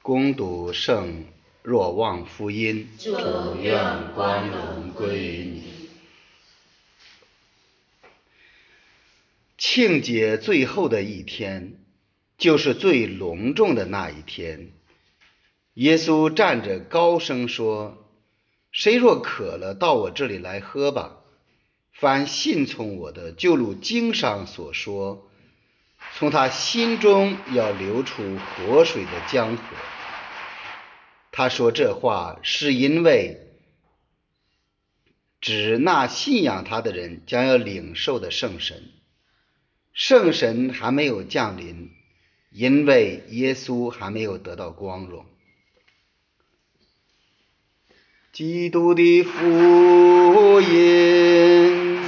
恭读圣若望福音。 主愿光荣归于你。 庆节最后的一天，就是最隆重的那一天。耶稣站着高声说：谁若渴了，到我这里来喝吧。凡信从我的，就如经上所说，从他心中要流出活水的江河。他说这话是因为指那信仰他的人将要领受的圣神。圣神还没有降临，因为耶稣还没有得到光荣。基督的福音。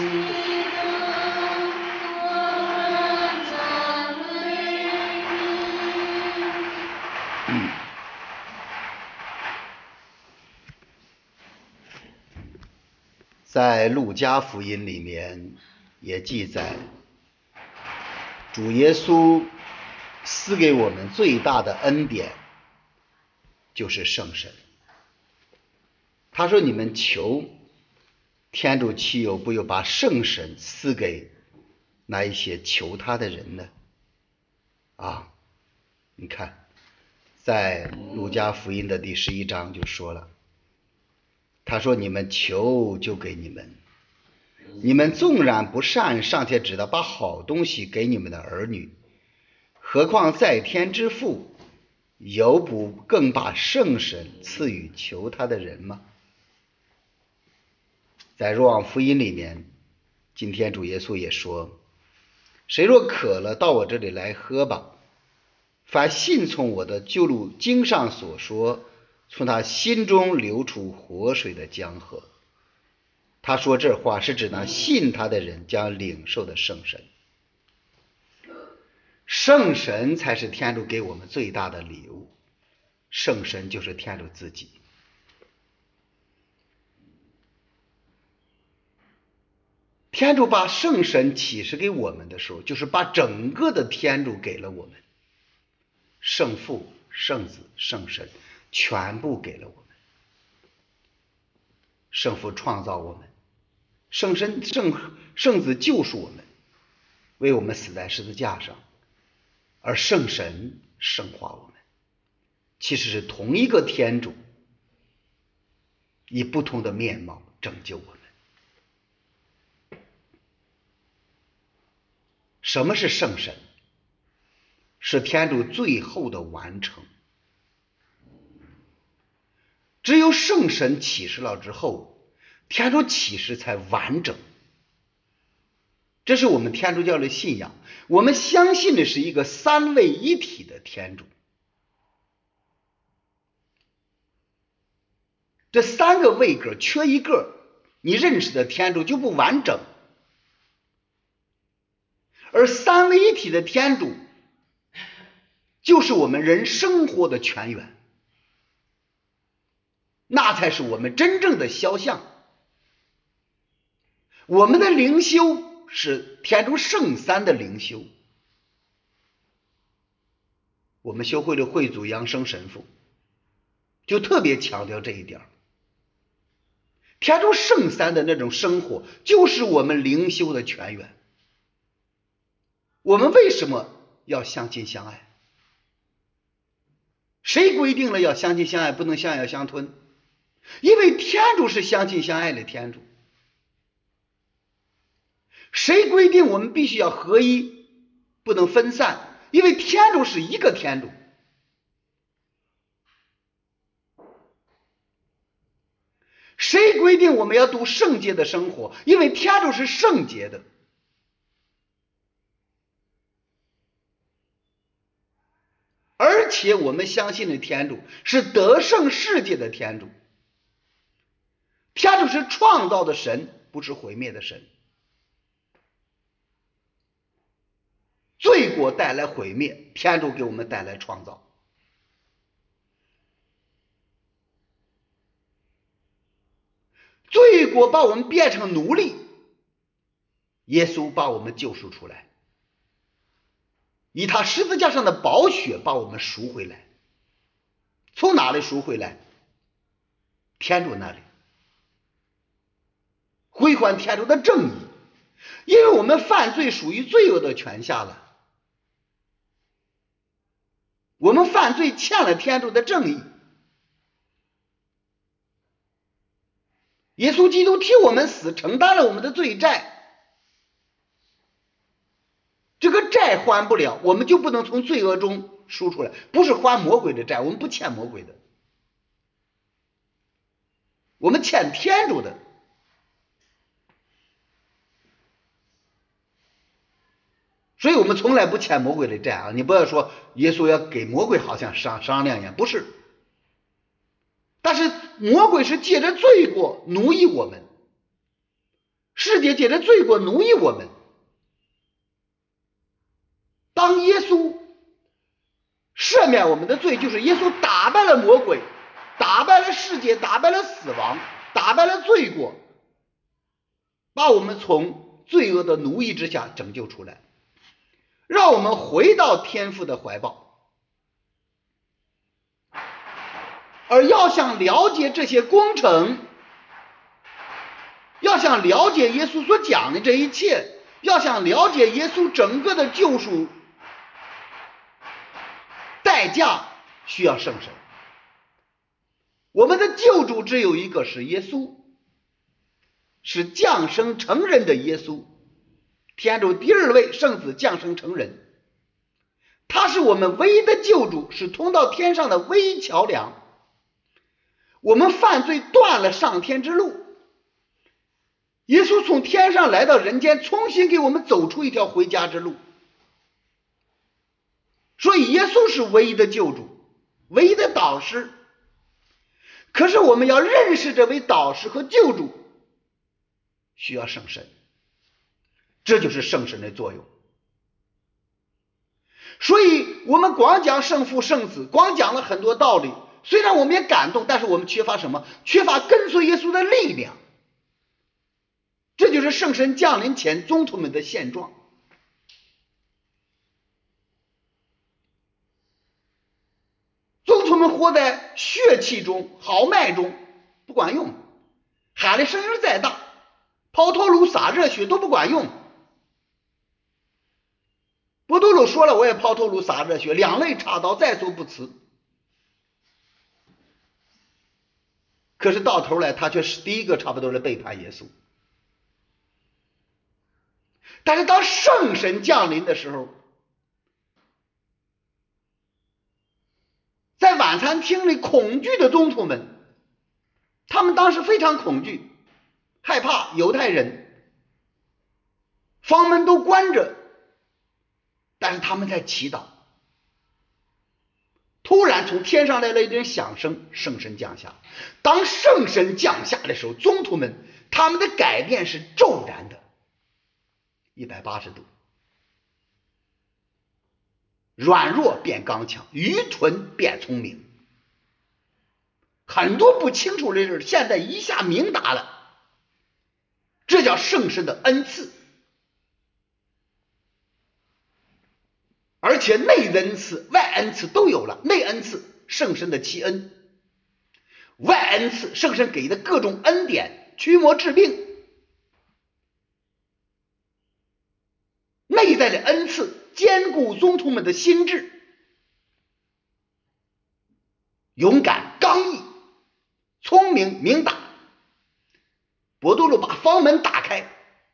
在路加福音里面也记载，主耶稣赐给我们最大的恩典就是圣神。他说你们求，天主岂有不有把圣神赐给那一些求他的人呢？你看在路加福音的第11章就说了，他说你们求就给你们，你们纵然不善，尚且知道把好东西给你们的儿女，何况在天之父有不更把圣神赐予求他的人吗？在若望福音里面，今天主耶稣也说，谁若渴了，到我这里来喝吧。凡信从我的，就如经上所说，从他心中流出活水的江河。他说这话是指那信他的人将领受的圣神。圣神才是天主给我们最大的礼物，圣神就是天主自己。天主把圣神启示给我们的时候，就是把整个的天主给了我们，圣父、圣子、圣神全部给了我们。圣父创造我们，圣子救赎我们，为我们死在十字架上，而圣神圣化我们。其实是同一个天主，以不同的面貌拯救我们。什么是圣神？是天主最后的完成。只有圣神启示了之后，天主启示才完整。这是我们天主教的信仰，我们相信的是一个三位一体的天主。这三个位格缺一个，你认识的天主就不完整。而三位一体的天主就是我们人生活的泉源，那才是我们真正的肖像。我们的灵修是天主圣三的灵修，我们修会的会祖杨生神父就特别强调这一点。天主圣三的那种生活就是我们灵修的泉源。我们为什么要相亲相爱？谁规定了要相亲相爱，不能相咬相吞？因为天主是相亲相爱的天主。谁规定我们必须要合一，不能分散？因为天主是一个天主。谁规定我们要度圣洁的生活？因为天主是圣洁的。而且我们相信的天主是得胜世界的天主。天主是创造的神，不是毁灭的神。罪过带来毁灭，天主给我们带来创造。罪过把我们变成奴隶，耶稣把我们救赎出来，以他十字架上的宝血把我们赎回来。 从哪里赎回来？天主那里，归还天主的正义。因为我们犯罪属于罪恶的权下了，我们犯罪欠了天主的正义。耶稣基督替我们死，承担了我们的罪债，这个债还不了，我们就不能从罪恶中赎出来，不是还魔鬼的债，我们不欠魔鬼的，我们欠天主的。所以我们从来不欠魔鬼的债啊！你不要说耶稣要给魔鬼好像商量一样，不是。但是魔鬼是借着罪过奴役我们，世界借着罪过奴役我们。当耶稣赦免我们的罪，就是耶稣打败了魔鬼，打败了世界，打败了死亡，打败了罪过，把我们从罪恶的奴役之下拯救出来，让我们回到天父的怀抱。而要想了解这些工程，要想了解耶稣所讲的这一切，要想了解耶稣整个的救赎代价，需要圣神。我们的救主只有一个，是耶稣，是降生成人的耶稣，天主第二位圣子降生成人，他是我们唯一的救主，是通到天上的唯一桥梁。我们犯罪断了上天之路，耶稣从天上来到人间，重新给我们走出一条回家之路。所以耶稣是唯一的救主，唯一的导师。可是我们要认识这位导师和救主，需要圣神，这就是圣神的作用。所以我们光讲圣父圣子，光讲了很多道理，虽然我们也感动，但是我们缺乏什么？缺乏跟随耶稣的力量。这就是圣神降临前宗徒们的现状。宗徒们活在血气中，豪迈中，不管用，喊的声音再大，抛头颅洒热血都不管用。伯多禄说了，我也抛头颅洒热血，两肋插刀在所不辞。可是到头来他却是第一个差不多是背叛耶稣。但是当圣神降临的时候，在晚餐厅里恐惧的宗徒们，他们当时非常恐惧，害怕犹太人，房门都关着，但是他们在祈祷。突然从天上来了一阵响声，圣神降下。当圣神降下的时候，宗徒们他们的改变是骤然的，180度，软弱变刚强，愚蠢变聪明。很多不清楚的事现在一下明达了，这叫圣神的恩赐。而且内恩赐外恩赐都有了，内恩赐圣神的奇恩，外恩赐圣神给的各种恩典，驱魔治病。内在的恩赐坚固宗徒们的心智，勇敢刚毅，聪明明达。伯多禄把房门打开，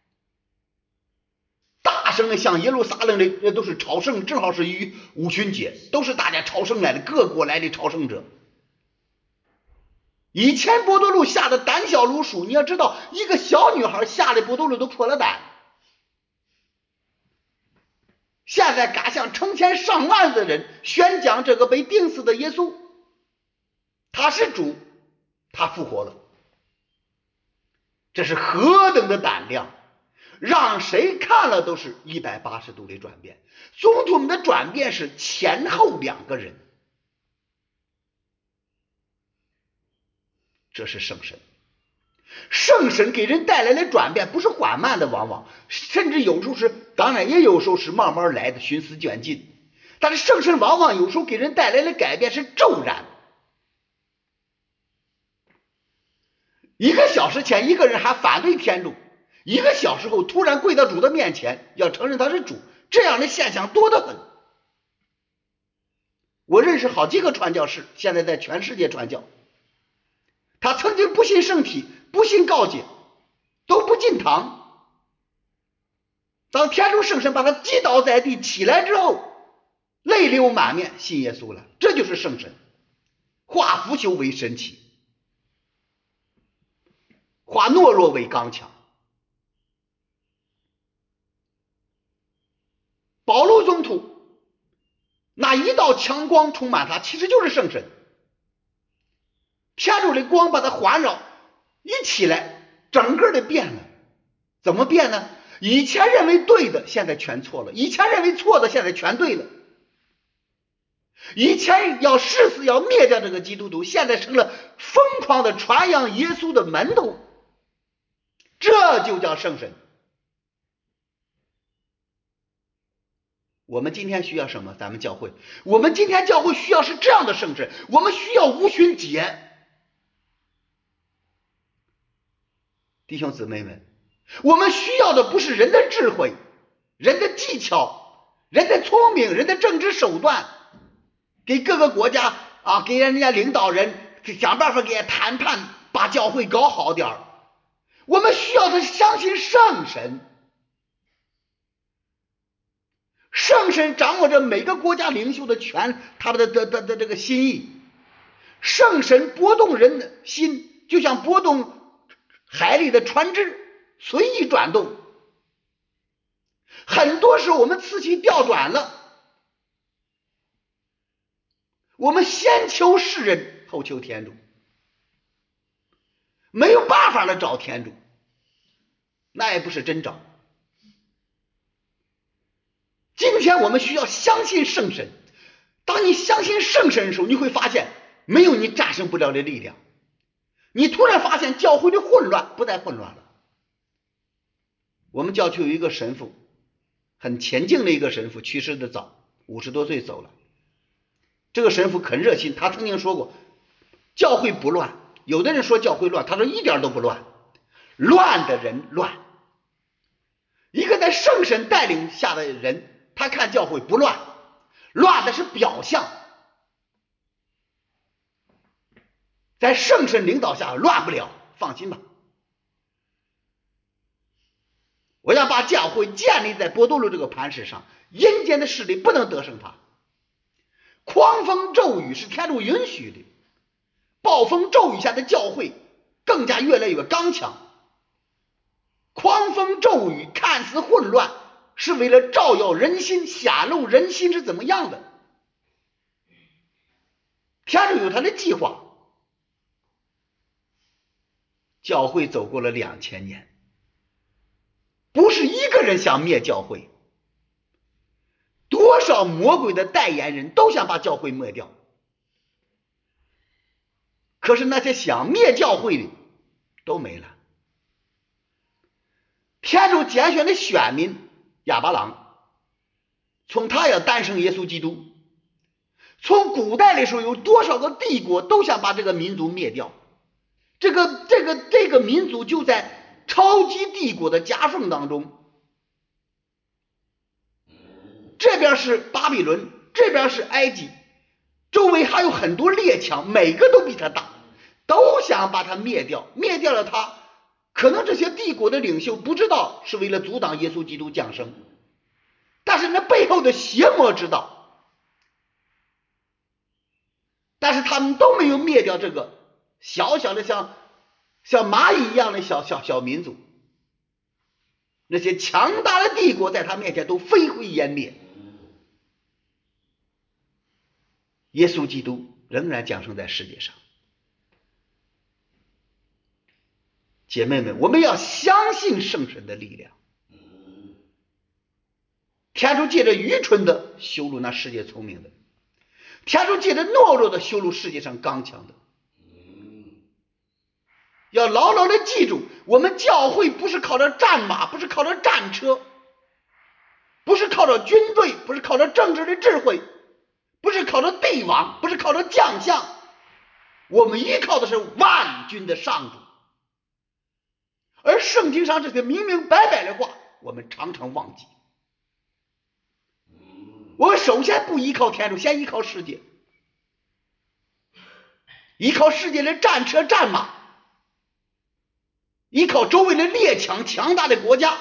大声的向耶路撒冷的都是朝圣，正好是五旬节，都是大家朝圣来的，各国来的朝圣者。以前伯多禄吓得胆小如鼠，你要知道一个小女孩吓得伯多禄都破了胆，现在敢向成千上万的人宣讲这个被钉死的耶稣，他是主，他复活了。这是何等的胆量，让谁看了都是180度的转变。宗徒们的转变是前后两个人，这是圣神。圣神给人带来的转变不是缓慢的，往往甚至有时候是，当然也有时候是慢慢来的，循序渐进。但是圣神往往有时候给人带来的改变是骤然， 1个小时前一个人还反对天主，1个小时后突然跪到主的面前，要承认他是主，这样的现象多得很。我认识好几个传教士，现在在全世界传教，他曾经不信圣体，不信告解，都不进堂，当天主圣神把他击倒在地起来之后，泪流满面，信耶稣了。这就是圣神，化腐朽为神奇，化懦弱为刚强。保禄宗徒那一道强光充满他，其实就是圣神，天主的光把他环绕，一起来整个的变了。怎么变呢？以前认为对的现在全错了，以前认为错的现在全对了，以前要誓死要灭掉这个基督徒，现在成了疯狂的传扬耶稣的门徒，这就叫圣神。我们今天需要什么？咱们教会，我们今天教会需要是这样的圣神，我们需要无旬节。弟兄姊妹们，我们需要的不是人的智慧、人的技巧、人的聪明、人的政治手段，给各个国家给人家领导人想办法给谈判，把教会搞好点。我们需要的是相信圣神，圣神掌握着每个国家领袖的他的这个心意，圣神拨动人的心，就像拨动海里的船只，随意转动。很多时候我们次序调转了，我们先求世人，后求天主，没有办法的找天主，那也不是真找。今天我们需要相信圣神，当你相信圣神的时候，你会发现没有你战胜不了的力量。你突然发现教会的混乱不再混乱了。我们教区有一个神父，很前进的一个神父，去世的早，50多岁走了。这个神父很热心，他曾经说过教会不乱。有的人说教会乱，他说一点都不乱，乱的人乱。一个在圣神带领下的人，他看教会不乱，乱的是表象，在圣神领导下乱不了，放心吧。我要把教会建立在波多禄这个磐石上，阴间的势力不能得胜它。狂风骤雨是天主允许的，暴风骤雨下的教会更加越来越刚强。狂风骤雨看似混乱，是为了照耀人心，显露人心是怎么样的。天主有他的计划。教会走过了2000年，不是一个人想灭教会，多少魔鬼的代言人都想把教会灭掉，可是那些想灭教会的都没了。天主拣选的选民亚巴郎，从他要诞生耶稣基督，从古代的时候有多少个帝国都想把这个民族灭掉，这个民族就在超级帝国的夹缝当中，这边是巴比伦，这边是埃及，周围还有很多列强，每个都比他大，都想把他灭掉。灭掉了他，可能这些帝国的领袖不知道是为了阻挡耶稣基督降生，但是那背后的邪魔知道，但是他们都没有灭掉这个小小的像蚂蚁一样的小民族。那些强大的帝国在他面前都飞灰烟灭，耶稣基督仍然降生在世界上。姐妹们，我们要相信圣神的力量。天主借着愚蠢的羞辱那世界聪明的，天主借着懦弱的羞辱世界上刚强的。要牢牢的记住，我们教会不是靠着战马，不是靠着战车，不是靠着军队，不是靠着政治的智慧，不是靠着帝王，不是靠着将相，我们依靠的是万军的上主， 而圣经上这些明明白白的话，我们常常忘记。我们首先不依靠天主，先依靠世界，依靠世界的战车战马，依靠周围的列强强大的国家。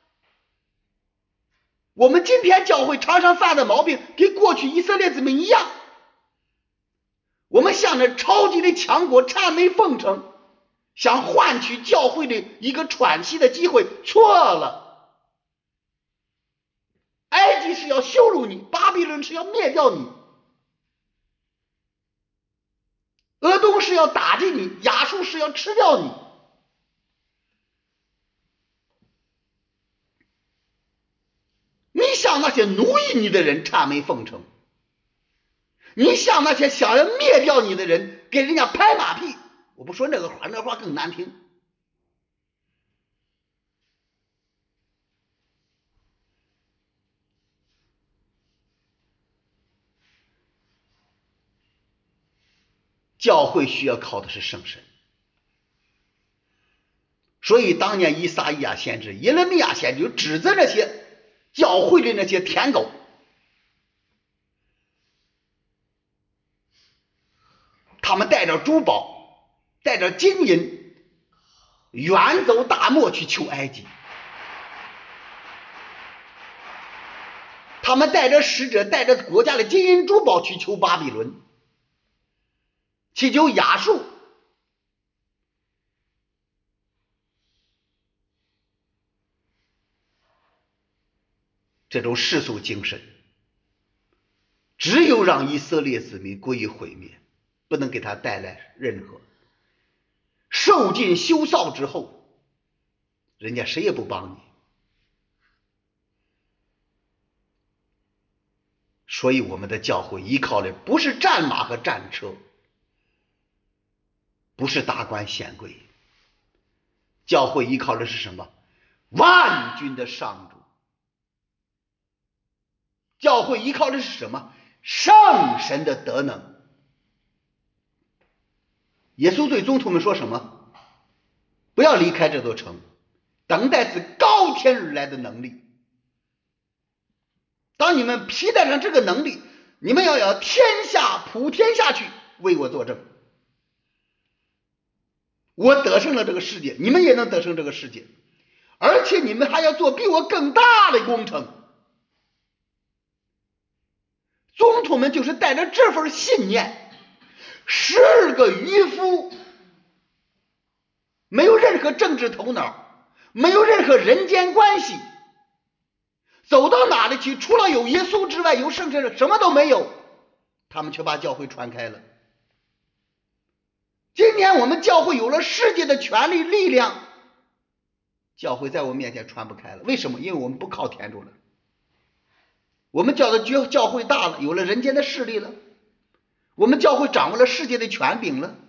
我们今天教会常常犯的毛病跟过去以色列子民一样，我们向着超级的强国谄媚奉承，想换取教会的一个喘息的机会，错了。埃及是要羞辱你，巴比伦是要灭掉你，俄东是要打击你，亚述是要吃掉你。你向那些奴役你的人谄媚奉承，你向那些想要灭掉你的人给人家拍马屁。我不说那个话，那话更难听。教会需要靠的是圣神，所以当年以撒意亚先知、耶勒米亚先知就指责那些教会的那些舔狗，他们带着珠宝，带着金银，远走大漠去求埃及。他们带着使者，带着国家的金银珠宝去求巴比伦，去求亚述。这种世俗精神只有让以色列子民归于毁灭，不能给他带来任何。受尽羞臊之后，人家谁也不帮你。所以我们的教会依靠的不是战马和战车，不是达官显贵，教会依靠的是什么？万军的上主。教会依靠的是什么？圣神的德能。耶稣对宗徒们说什么？不要离开这座城，等待自高天而来的能力。当你们披戴上这个能力，你们要天下普天下去为我作证。我得胜了这个世界，你们也能得胜这个世界，而且你们还要做比我更大的工程。宗徒们就是带着这份信念，12个渔夫，没有任何政治头脑，没有任何人间关系，走到哪里去，除了有耶稣之外，有圣神什么都没有，他们却把教会传开了。今天我们教会有了世界的权力力量，教会在我面前传不开了。为什么？因为我们不靠天主了。我们教会大了，有了人间的势力了，我们教会掌握了世界的权柄了。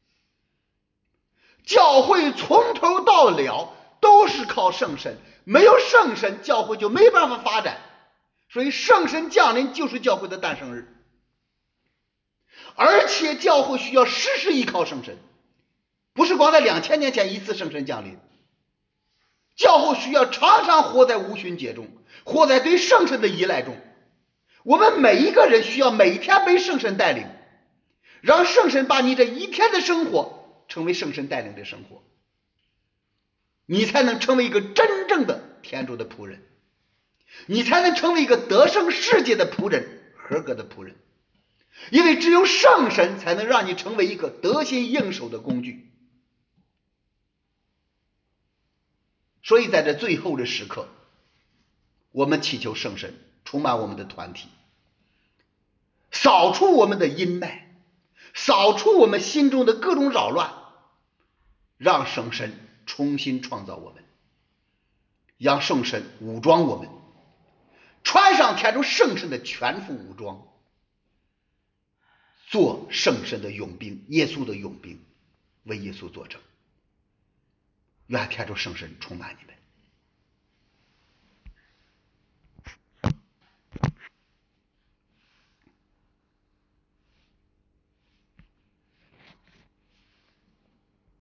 教会从头到了都是靠圣神，没有圣神，教会就没办法发展。所以圣神降临就是教会的诞生日，而且教会需要时时依靠圣神，不是光在2000年前一次圣神降临。教会需要常常活在无旬节中，活在对圣神的依赖中。我们每一个人需要每一天被圣神带领，让圣神把你这一天的生活成为圣神带领的生活，你才能成为一个真正的天主的仆人，你才能成为一个得胜世界的仆人，合格的仆人。因为只有圣神才能让你成为一个得心应手的工具。所以在这最后的时刻，我们祈求圣神充满我们的团体，扫除我们的阴霾，扫除我们心中的各种扰乱，让圣神重新创造我们，让圣神武装我们，穿上天主圣神的全副武装，做圣神的勇兵，耶稣的勇兵，为耶稣作证。愿天主圣神充满你们。